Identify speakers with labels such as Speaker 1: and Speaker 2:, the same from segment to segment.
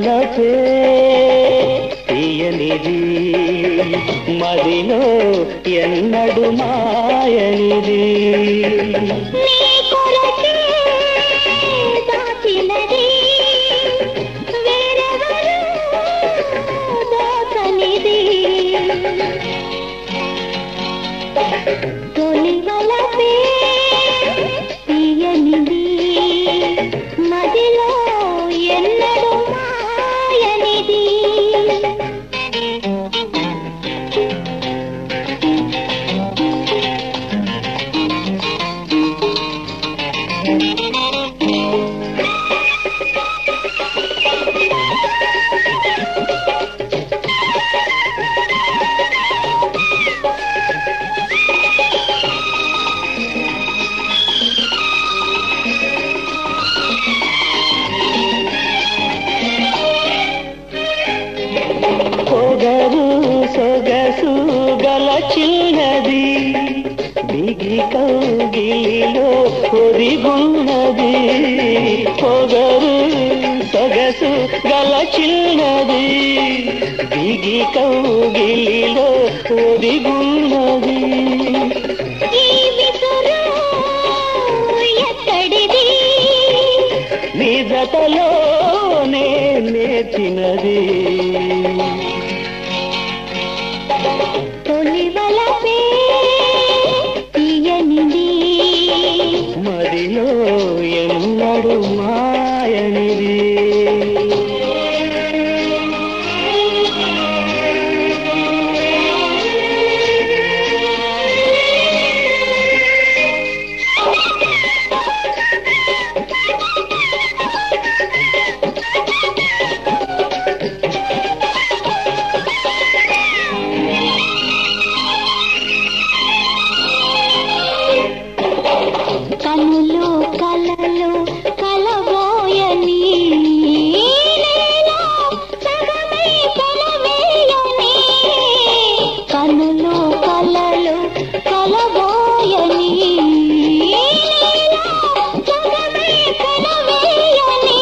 Speaker 1: వలపే తీయనిది మదిలో ఎన్నడు మాయనిది
Speaker 2: తొలి వలపే తీయనిది మదిలో ఎన్నడు మాయనిది
Speaker 1: పొగరు సొగసు గల చిన్నది బిగి కౌగిలిలో ఒదిగున్నది పొగరు సొగసు గల చిన్నది బిగి కౌగిలిలో ఒదిగున్నది నీ జతలోనే నేర్చినది
Speaker 2: తొలి వలపే తీయనిది
Speaker 1: మదిలో ఎన్నడు మాయనిది
Speaker 2: కనులు కలలు కలబోయని సగమై కలవేయని కనులు కలలు కలబోయని సగమై కలవేయని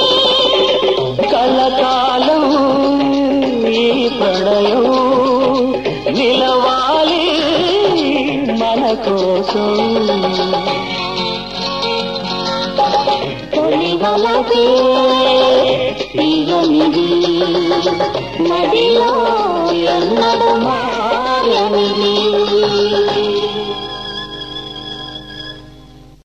Speaker 1: కలకాలం ఈ ప్రణయం నిలవాలి మన కోసం
Speaker 2: తొలి వలపే తీయనిది మదిలో ఎన్నడు